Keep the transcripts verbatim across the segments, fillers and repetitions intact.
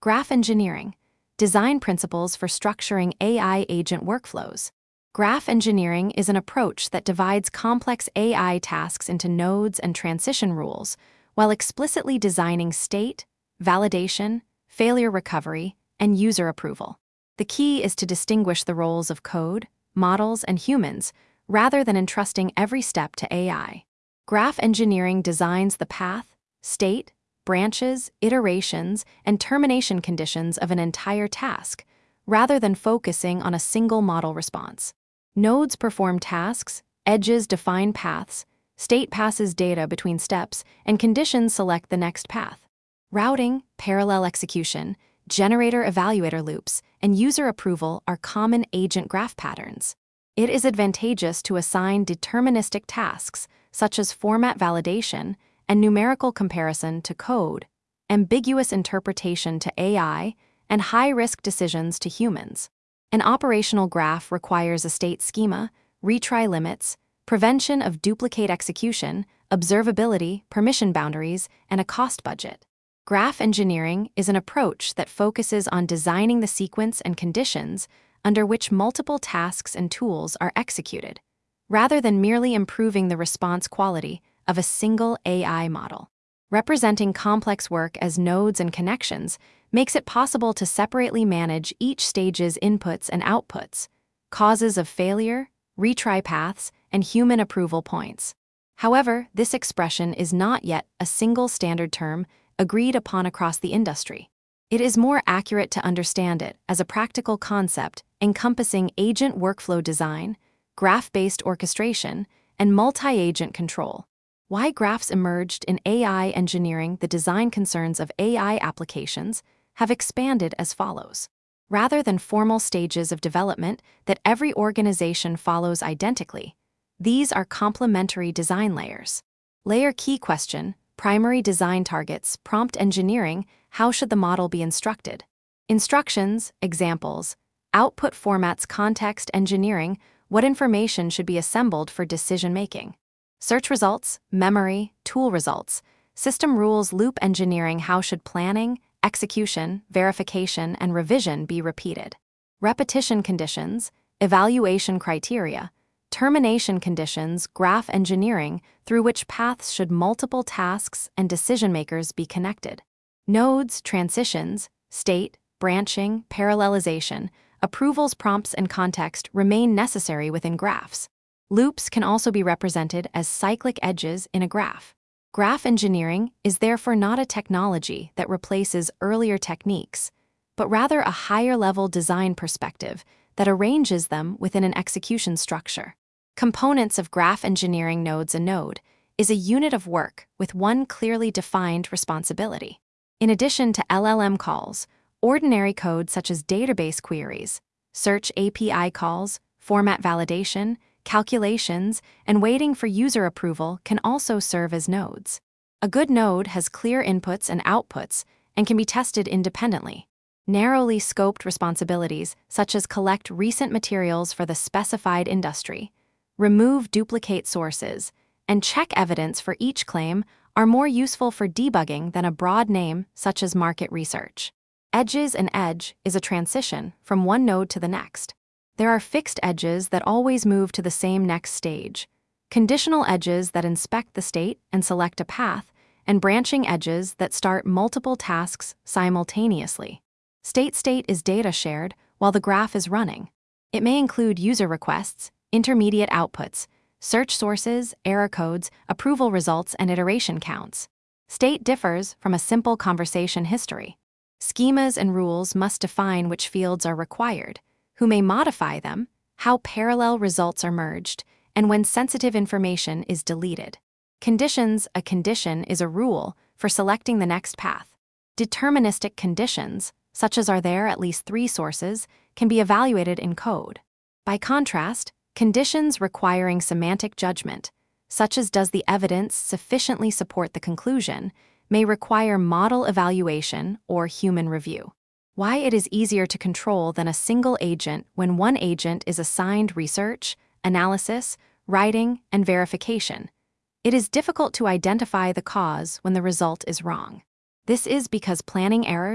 Graph engineering. Design principles for structuring A I agent workflows. Graph engineering is an approach that divides complex A I tasks into nodes and transition rules, while explicitly designing state, validation, failure recovery, and user approval. The key is to distinguish the roles of code, models, and humans, rather than entrusting every step to A I. Graph engineering designs the path, state, branches, iterations, and termination conditions of an entire task, rather than focusing on a single model response. Nodes perform tasks, edges define paths, state passes data between steps, and conditions select the next path. Routing, parallel execution, generator-evaluator loops, and user approval are common agent graph patterns. It is advantageous to assign deterministic tasks, such as format validation and numerical comparison to code, ambiguous interpretation to A I, and high-risk decisions to humans. An operational graph requires a state schema, retry limits, prevention of duplicate execution, observability, permission boundaries, and a cost budget. Graph engineering is an approach that focuses on designing the sequence and conditions under which multiple tasks and tools are executed, rather than merely improving the response quality of a single A I model. Representing complex work as nodes and connections makes it possible to separately manage each stage's inputs and outputs, causes of failure, retry paths, and human approval points. However, this expression is not yet a single standard term agreed upon across the industry. It is more accurate to understand it as a practical concept encompassing agent workflow design, graph-based orchestration, and multi-agent control. Why graphs emerged in A I engineering. The design concerns of A I applications have expanded as follows. Rather than formal stages of development that every organization follows identically, these are complementary design layers. Layer key question, primary design targets, prompt engineering, how should the model be instructed? Instructions, examples, output formats, context engineering, what information should be assembled for decision-making? Search results, memory, tool results, system rules, loop engineering, how should planning, execution, verification, and revision be repeated? Repetition conditions, evaluation criteria, termination conditions, graph engineering, through which paths should multiple tasks and decision-makers be connected. Nodes, transitions, state, branching, parallelization, approvals, prompts, and context remain necessary within graphs. Loops can also be represented as cyclic edges in a graph. Graph engineering is therefore not a technology that replaces earlier techniques, but rather a higher-level design perspective that arranges them within an execution structure. Components of graph engineering. Nodes. A node is a unit of work with one clearly defined responsibility. In addition to L L M calls, ordinary code such as database queries, search A P I calls, format validation, calculations, and waiting for user approval can also serve as nodes. A good node has clear inputs and outputs and can be tested independently. Narrowly scoped responsibilities, such as collect recent materials for the specified industry, remove duplicate sources, and check evidence for each claim, are more useful for debugging than a broad name such as market research. Edges. An edge is a transition from one node to the next. There are fixed edges that always move to the same next stage, conditional edges that inspect the state and select a path, and branching edges that start multiple tasks simultaneously. State state is data shared while the graph is running. It may include user requests, intermediate outputs, search sources, error codes, approval results, and iteration counts. State differs from a simple conversation history. Schemas and rules must define which fields are required, who may modify them, how parallel results are merged, and when sensitive information is deleted. Conditions. A condition is a rule for selecting the next path. Deterministic conditions, such as are there at least three sources, can be evaluated in code. By contrast, conditions requiring semantic judgment, such as does the evidence sufficiently support the conclusion, may require model evaluation or human review. Why it is easier to control than a single agent when one agent is assigned research, analysis, writing, and verification. It is difficult to identify the cause when the result is wrong. This is because planning errors,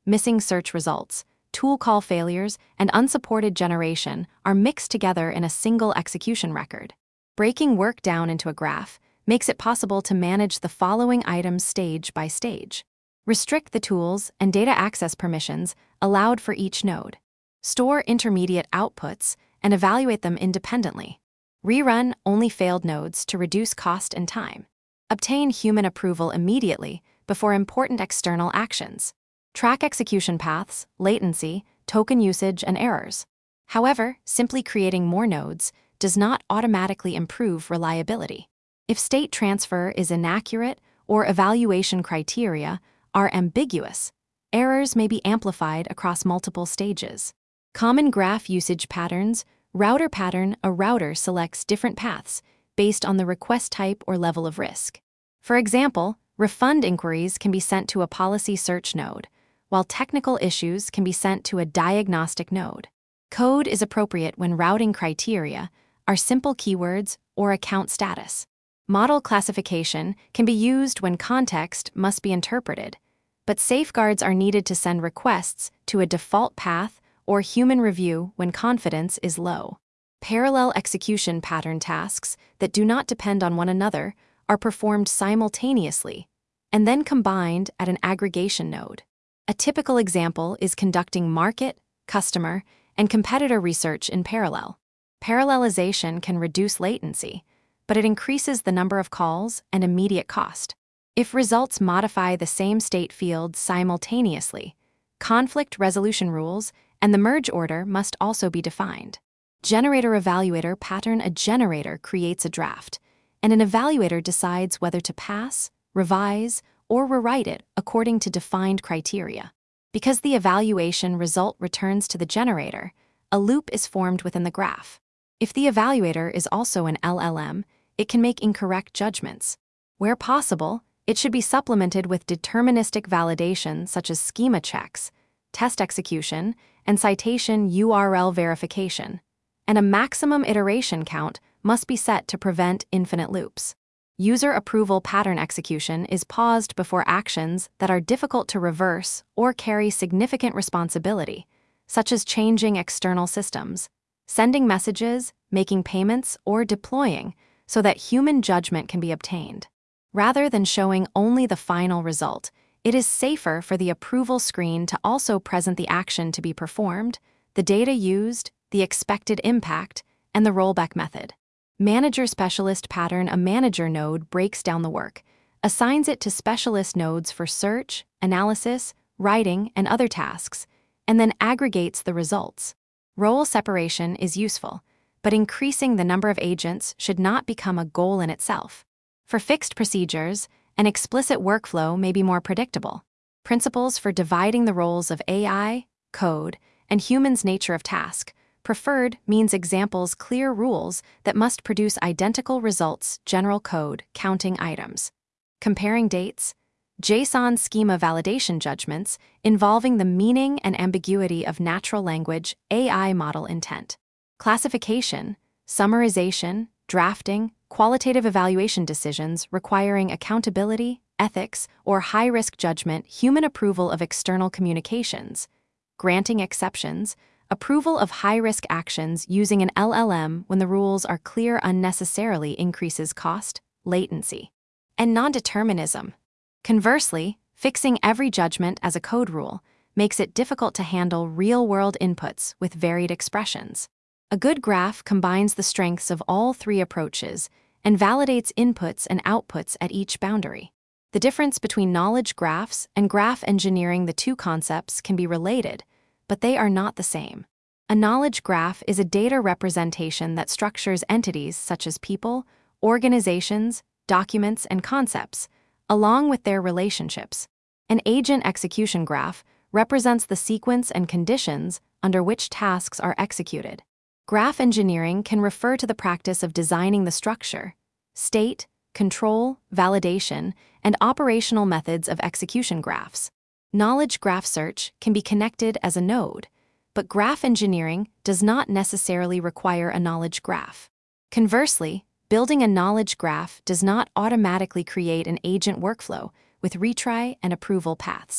missing search results, tool call failures, and unsupported generation are mixed together in a single execution record. Breaking work down into a graph makes it possible to manage the following items stage by stage. Restrict the tools and data access permissions allowed for each node. Store intermediate outputs and evaluate them independently. Rerun only failed nodes to reduce cost and time. Obtain human approval immediately before important external actions. Track execution paths, latency, token usage, and errors. However, simply creating more nodes does not automatically improve reliability. If state transfer is inaccurate or evaluation criteria are ambiguous, errors may be amplified across multiple stages. Common graph usage patterns. Router pattern. A router selects different paths based on the request type or level of risk. For example, refund inquiries can be sent to a policy search node, while technical issues can be sent to a diagnostic node. Code is appropriate when routing criteria are simple keywords or account status. Model classification can be used when context must be interpreted, but safeguards are needed to send requests to a default path or human review when confidence is low. Parallel execution pattern tasks that do not depend on one another are performed simultaneously and then combined at an aggregation node. A typical example is conducting market, customer, and competitor research in parallel. Parallelization can reduce latency, but it increases the number of calls and immediate cost. If results modify the same state field simultaneously, conflict resolution rules and the merge order must also be defined. Generator evaluator pattern. A generator creates a draft, and an evaluator decides whether to pass, revise, or rewrite it according to defined criteria. Because the evaluation result returns to the generator, a loop is formed within the graph. If the evaluator is also an L L M, it can make incorrect judgments. Where possible, it should be supplemented with deterministic validation such as schema checks, test execution, and citation U R L verification. And a maximum iteration count must be set to prevent infinite loops. User approval pattern execution is paused before actions that are difficult to reverse or carry significant responsibility, such as changing external systems, sending messages, making payments, or deploying, so that human judgment can be obtained. Rather than showing only the final result, it is safer for the approval screen to also present the action to be performed, the data used, the expected impact, and the rollback method. Manager specialist pattern. A manager node breaks down the work, assigns it to specialist nodes for search, analysis, writing, and other tasks, and then aggregates the results. Role separation is useful, but increasing the number of agents should not become a goal in itself. For fixed procedures, an explicit workflow may be more predictable. Principles for dividing the roles of A I, code, and humans' nature of task. Preferred means examples clear rules that must produce identical results. General code, counting items. Comparing dates. JSON schema validation judgments involving the meaning and ambiguity of natural language A I model intent. Classification, summarization, drafting, qualitative evaluation decisions requiring accountability, ethics, or high-risk judgment. Human approval of external communications. Granting exceptions. Approval of high-risk actions using an L L M when the rules are clear unnecessarily increases cost, latency, and non-determinism. Conversely, fixing every judgment as a code rule makes it difficult to handle real-world inputs with varied expressions. A good graph combines the strengths of all three approaches and validates inputs and outputs at each boundary. The difference between knowledge graphs and graph engineering. The two concepts can be related, but they are not the same. A knowledge graph is a data representation that structures entities such as people, organizations, documents, and concepts, along with their relationships. An agent execution graph represents the sequence and conditions under which tasks are executed. Graph engineering can refer to the practice of designing the structure, state, control, validation, and operational methods of execution graphs. Knowledge graph search can be connected as a node, but graph engineering does not necessarily require a knowledge graph. Conversely, building a knowledge graph does not automatically create an agent workflow with retry and approval paths.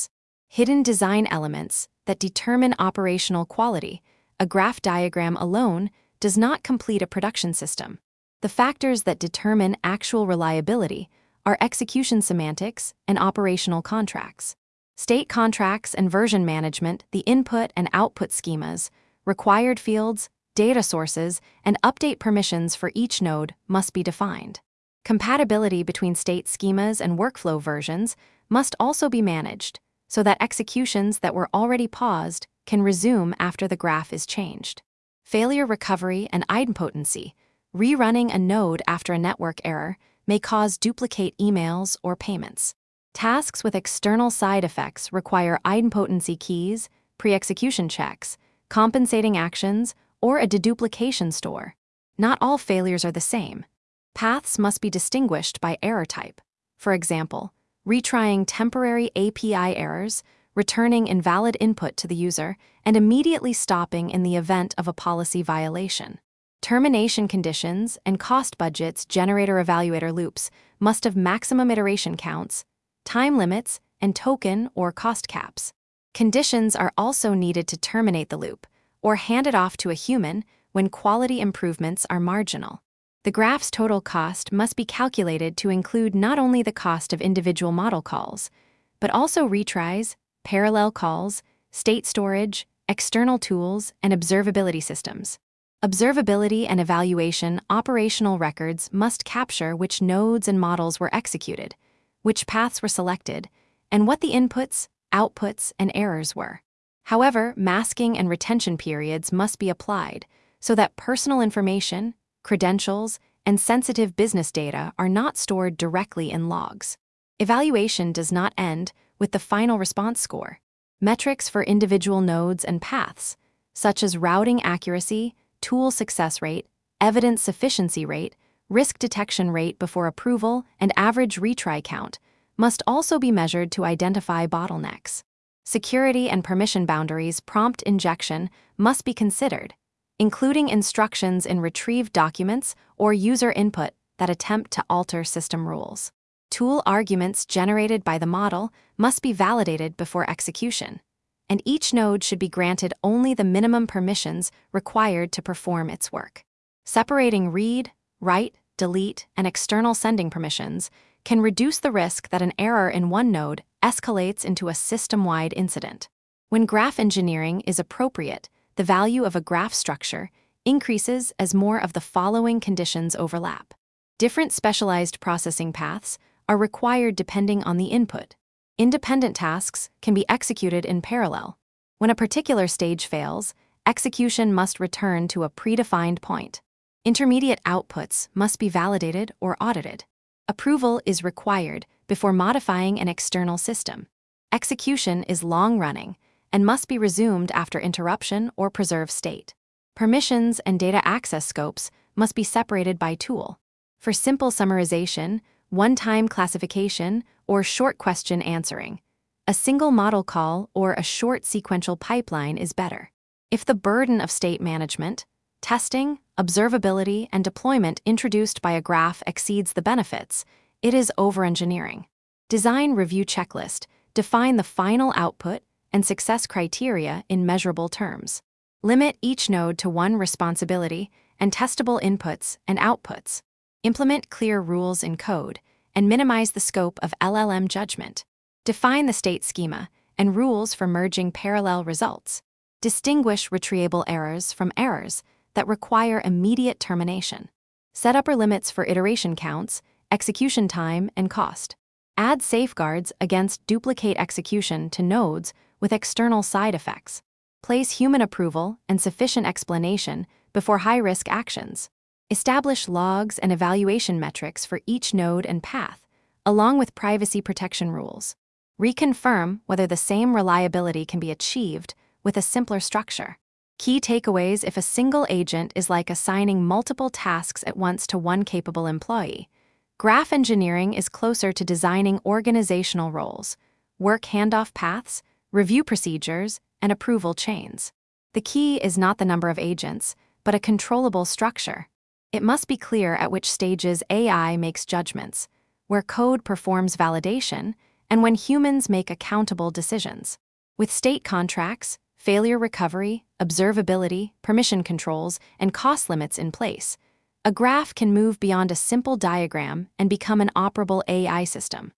Hidden design elements that determine operational quality. A graph diagram alone does not complete a production system. The factors that determine actual reliability are execution semantics and operational contracts. State contracts and version management, the input and output schemas, required fields, data sources, and update permissions for each node must be defined. Compatibility between state schemas and workflow versions must also be managed so that executions that were already paused can resume after the graph is changed. Failure recovery and idempotency. Rerunning a node after a network error may cause duplicate emails or payments. Tasks with external side effects require idempotency keys, pre-execution checks, compensating actions, or a deduplication store. Not all failures are the same. Paths must be distinguished by error type. For example, retrying temporary A P I errors, returning invalid input to the user, and immediately stopping in the event of a policy violation. Termination conditions and cost budgets generator-evaluator loops must have maximum iteration counts, time limits, and token or cost caps. Conditions are also needed to terminate the loop or hand it off to a human when quality improvements are marginal. The graph's total cost must be calculated to include not only the cost of individual model calls, but also retries, parallel calls, state storage, external tools, and observability systems. Observability and evaluation operational records must capture which nodes and models were executed, which paths were selected, and what the inputs, outputs, and errors were. However, masking and retention periods must be applied so that personal information, credentials, and sensitive business data are not stored directly in logs. Evaluation does not end with the final response score. Metrics for individual nodes and paths, such as routing accuracy, tool success rate, evidence sufficiency rate, risk detection rate before approval, and average retry count, must also be measured to identify bottlenecks. Security and permission boundaries prompt injection must be considered, including instructions in retrieved documents or user input that attempt to alter system rules. Tool arguments generated by the model must be validated before execution, and each node should be granted only the minimum permissions required to perform its work. Separating read, write, delete, and external sending permissions can reduce the risk that an error in one node escalates into a system-wide incident. When graph engineering is appropriate, the value of a graph structure increases as more of the following conditions overlap. Different specialized processing paths are required depending on the input. Independent tasks can be executed in parallel. When a particular stage fails, execution must return to a predefined point. Intermediate outputs must be validated or audited. Approval is required before modifying an external system. Execution is long-running and must be resumed after interruption or preserve state. Permissions and data access scopes must be separated by tool. For simple summarization, one-time classification, or short question answering, a single model call or a short sequential pipeline is better. If the burden of state management, testing, observability, and deployment introduced by a graph exceeds the benefits, it is over-engineering. Design review checklist, define the final output and success criteria in measurable terms. Limit each node to one responsibility and testable inputs and outputs. Implement clear rules in code and minimize the scope of L L M judgment. Define the state schema and rules for merging parallel results. Distinguish retrievable errors from errors that require immediate termination. Set upper limits for iteration counts, execution time, and cost. Add safeguards against duplicate execution to nodes with external side effects. Place human approval and sufficient explanation before high-risk actions. Establish logs and evaluation metrics for each node and path, along with privacy protection rules. Reconfirm whether the same reliability can be achieved with a simpler structure. Key takeaways: if a single agent is like assigning multiple tasks at once to one capable employee, graph engineering is closer to designing organizational roles, work handoff paths, review procedures, and approval chains. The key is not the number of agents, but a controllable structure. It must be clear at which stages A I makes judgments, where code performs validation, and when humans make accountable decisions. With state contracts, failure recovery, observability, permission controls, and cost limits in place, a graph can move beyond a simple diagram and become an operable A I system.